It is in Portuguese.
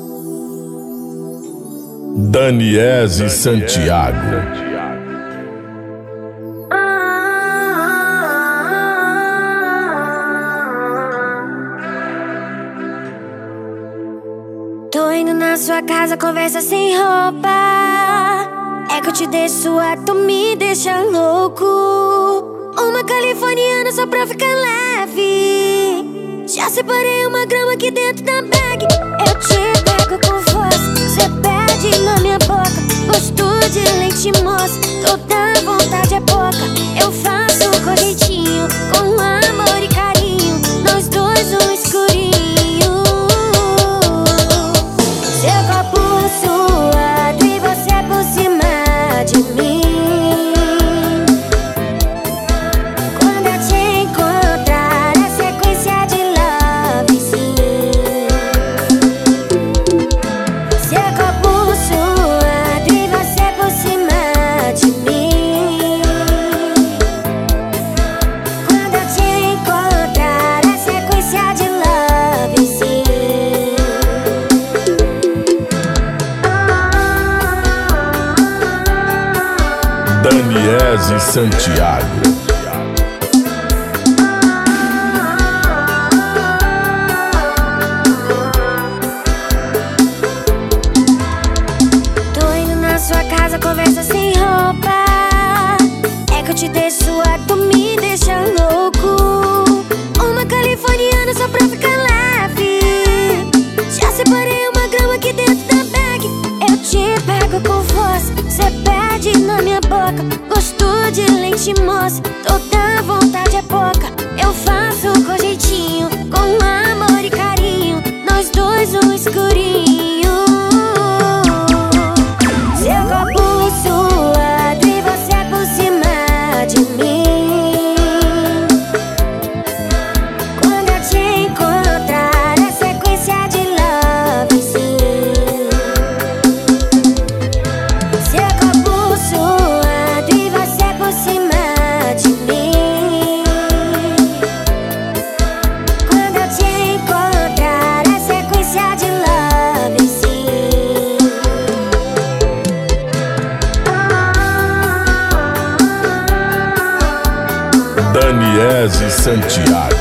Daniese Santiago. Tô indo na sua casa, conversa sem roupa. É que eu te deixo, tu me deixa louco. Uma californiana só pra ficar leve. Já separei uma grama aqui dentro da bag. Eu te pego com força, cê pede na minha boca. Gosto de leite moça, toda vontade é pouca. Eu faço com jeitinho, com amor e carinho. Nós dois no escurinho. Seu corpo suado e você por cima de mim. Quando eu te encontrar, é sequência de love, sim. Seu corpo suado e você por cima de mim. Quando eu te encontrar, é sequência de love, sim. Daniese Santiago. Tô indo na sua casa, conversa sem roupa. É que eu te deixo, tu me deixa louco. Uma californiana só pra ficar leve. Já separei uma grama aqui dentro da bag. Eu te pego com força, cê pede na minha boca. Gosto de leite moça, toda vontade é pouca. Eu faço com jeitinho, com amor e carinho. Nós dois no escurinho. Seu corpo suado e você por cima de mim. Quando eu te encontrar, é sequência de love, sim. Seu corpo suado e você por cima de mim. Quando eu te encontrar, é sequência de love, sim. Daniese Santiago.